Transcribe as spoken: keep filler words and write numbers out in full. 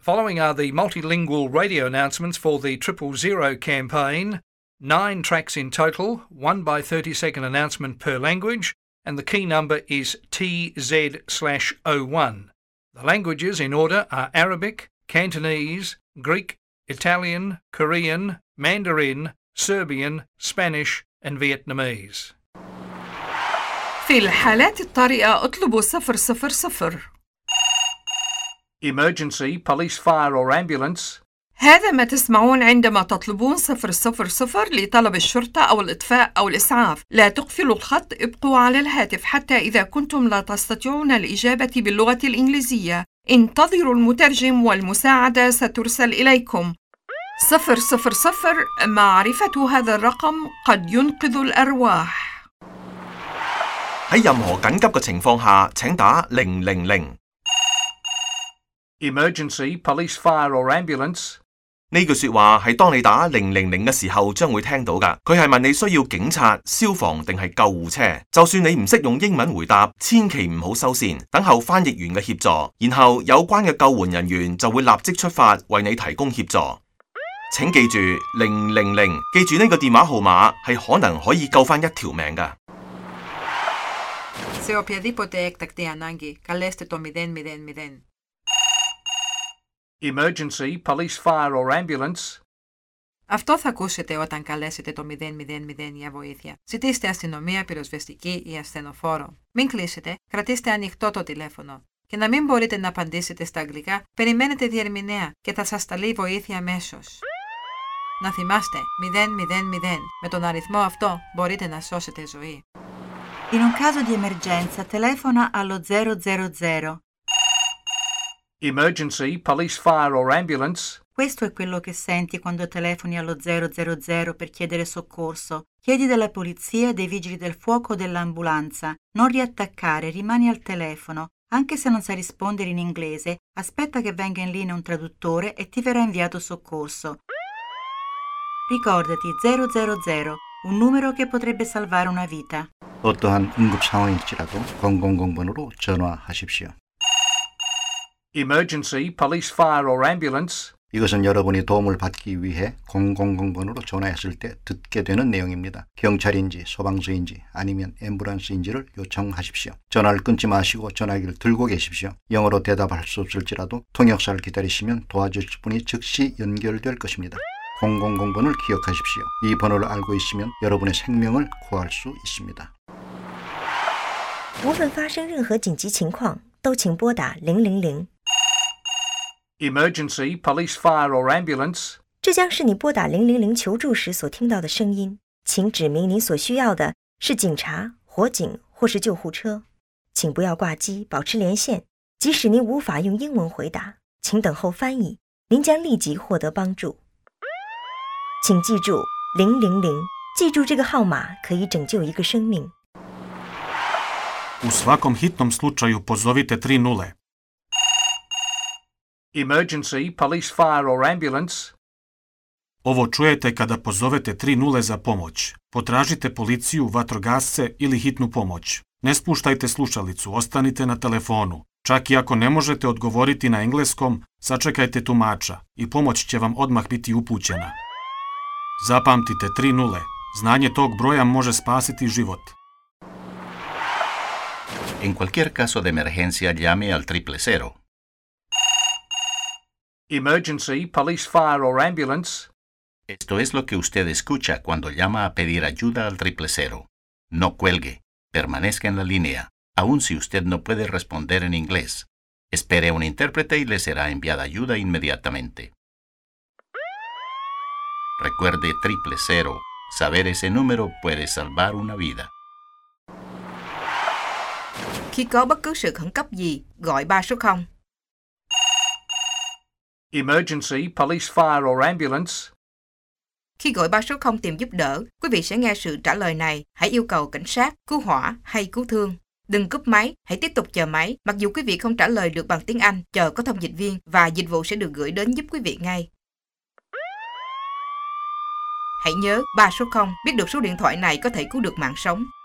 Following are the multilingual radio announcements for the Triple Zero campaign. Nine tracks in total, one by thirty second announcement per language, and the key number is T Z slash oh one. The languages in order are Arabic, Cantonese, Greek, Italian, Korean, Mandarin, Serbian, Spanish and Vietnamese. في الحالات الطارئة اطلبوا صفر صفر صفر. Emergency, police, fire or ambulance. هذا ما تسمعون عندما تطلبون صفر صفر صفر لطلب الشرطة أو الإطفاء أو الإسعاف. لا تقفلوا الخط، ابقوا على الهاتف حتى إذا كنتم لا تستطيعون الإجابة باللغة الإنجليزية. انتظروا المترجم والمساعدة سترسل إليكم. صفر صفر صفر معرفة هذا الرقم قد ينقذ الأرواح. 喺任何緊急嘅情況下，請打零零零。 Emergency, police, fire or ambulance. 呢句說話係當你打零零零嘅時候將會聽到㗎。佢係問你需要警察、消防定係救護車。就算你唔識用英文回答，千祈唔好收線，等候翻譯員嘅協助，然後有關嘅救援人員就會立即出發為你提供協助。請記住零零零，記住呢個電話號碼係可能可以救翻一條命㗎。 Σε οποιαδήποτε έκτακτη ανάγκη, καλέστε το μηδέν μηδέν μηδέν. Emergency, police, fire or ambulance. Αυτό θα ακούσετε όταν καλέσετε το μηδέν μηδέν μηδέν για βοήθεια. Ζητήστε αστυνομία, πυροσβεστική ή ασθενοφόρο. Μην κλείσετε, κρατήστε ανοιχτό το τηλέφωνο. Και να μην μπορείτε να απαντήσετε στα αγγλικά, περιμένετε διερμηνέα και θα σας σταλεί βοήθεια αμέσως. Να θυμάστε, μηδέν μηδέν μηδέν. Με τον αριθμό αυτό μπορείτε να σώσετε ζωή. In un caso di emergenza, telefona allo zero zero zero. Emergency, police, fire or ambulance. Questo è quello che senti quando telefoni allo zero zero zero per chiedere soccorso. Chiedi della polizia, dei vigili del fuoco o dell'ambulanza. Non riattaccare, rimani al telefono. Anche se non sai rispondere in inglese, aspetta che venga in linea un traduttore e ti verrà inviato soccorso. Ricordati zero zero zero, un numero che potrebbe salvare una vita. 어떠한 응급 상황일지라도 공공공번으로 전화하십시오. Emergency, police, fire or ambulance. 이것은 여러분이 도움을 받기 위해 공공공번으로 전화했을 때 듣게 되는 내용입니다. 경찰인지 소방서인지 아니면 앰뷸런스인지를 요청하십시오. 전화를 끊지 마시고 전화기를 들고 계십시오. 영어로 대답할 수 없을지라도 통역사를 기다리시면 도와주실 분이 즉시 연결될 것입니다. 공공공번을 기억하십시오. 이 번호를 알고 있으면 여러분의 생명을 구할 수 있습니다. 无论发生任何紧急情况，都请拨打零零零。 Emergency, police, fire or ambulance. 这将是你拨打零零零求助时所听到的声音。请指明你所需要的是警察、火警或是救护车。请不要挂机，保持连线。即使您无法用英文回答，请等候翻译，您将立即获得帮助。请记住零零零，记住这个号码可以拯救一个生命。 U svakom hitnom slučaju pozovite tri nule. Emergency, police, fire or ambulance. Ovo čujete kada pozovete tri nule za pomoć. Potražite policiju, vatrogasce ili hitnu pomoć. Ne spuštajte slušalicu, ostanite na telefonu. Čak i ako ne možete odgovoriti na engleskom, sačekajte tumača i pomoć će vam odmah biti upućena. Zapamtite tri nule. Znanje tog broja može spasiti život. En cualquier caso de emergencia, llame al triple cero. Emergency, police, fire or ambulance. Esto es lo que usted escucha cuando llama a pedir ayuda al triple cero. No cuelgue, permanezca en la línea, aun si usted no puede responder en inglés. Espere a un intérprete y le será enviada ayuda inmediatamente. Recuerde triple cero. Saber ese número puede salvar una vida. Khi có bất cứ sự khẩn cấp gì, gọi ba số không. Emergency, police, fire or ambulance. Khi gọi ba số không tìm giúp đỡ, quý vị sẽ nghe sự trả lời này. Hãy yêu cầu cảnh sát, cứu hỏa hay cứu thương. Đừng cúp máy, hãy tiếp tục chờ máy. Mặc dù quý vị không trả lời được bằng tiếng Anh, chờ có thông dịch viên và dịch vụ sẽ được gửi đến giúp quý vị ngay. Hãy nhớ ba số không, biết được số điện thoại này có thể cứu được mạng sống.